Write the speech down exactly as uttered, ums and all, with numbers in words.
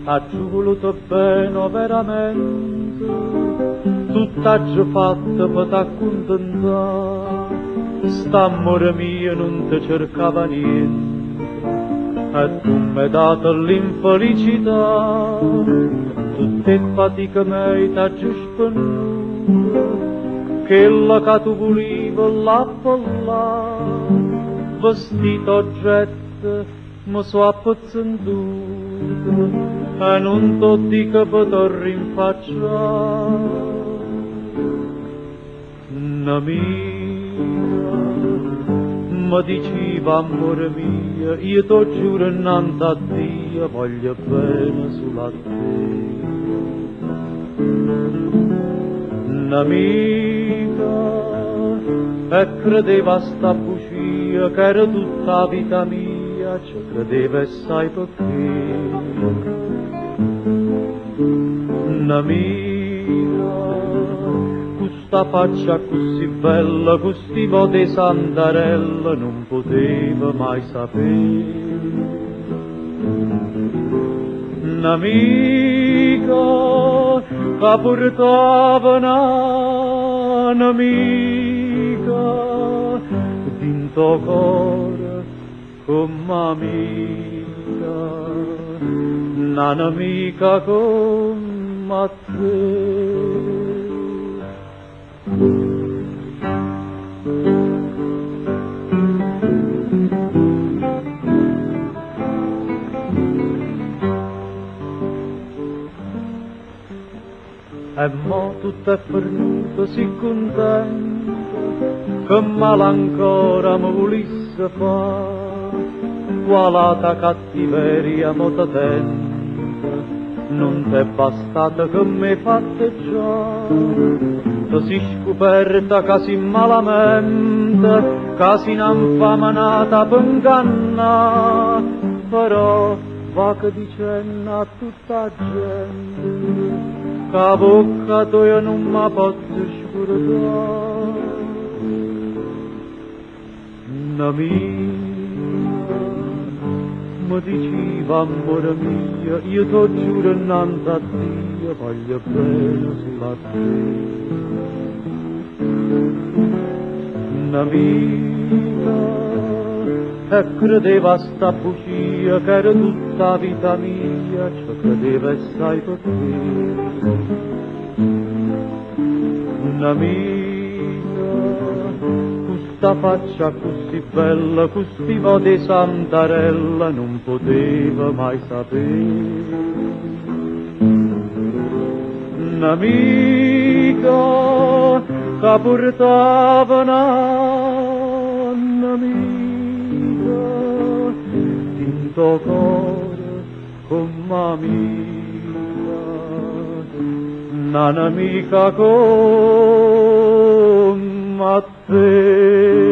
ha voluto bene veramente, tutt'aggio fatto per t'accontentare, st'amore mio non ti cercava niente, e tu mi hai dato l'infelicità, tutte fatiche mie t'ha giù spennuta, quella che tu volevi la follare, vestito oggetto mi so appezzentuto e non t'ho dico per rinfacciare. Un'amica mi diceva amore mio, io t'ho giuro innanzi a Dio voglio bene solo a te. Un'amica e credeva a sta bugia che era tutta la vita mia, ci credeva e sai perché. Un'amica, questa faccia così bella, questi modi sandarella, non poteva mai sapere. Un'amica che portava un'amica dinto cuore come amica, un'amica come te. E mo tutto è perduto, si contento, che male ancora mi volesse fare, qualata cattiveria mo te tenta, non t'è bastata che m'hai fatta già, ti si scoperta che si malamente, che si n'infamanata per ingannare, però va che dicendo a tutta gente, che a bocca tua non mi posso scordare. Un'amica mi diceva amore mio, io t'ho giuro innanzi a Dio voglio bene solo a te. Un'amica e credeva a sta bugia che era tutta la vita mia, ci credeva e sai perché. Un'amica, questa faccia così bella, questi modi santarella, non poteva mai sapere. Un'amica che portava un'amica dinto cuore come amica, un'amica come te.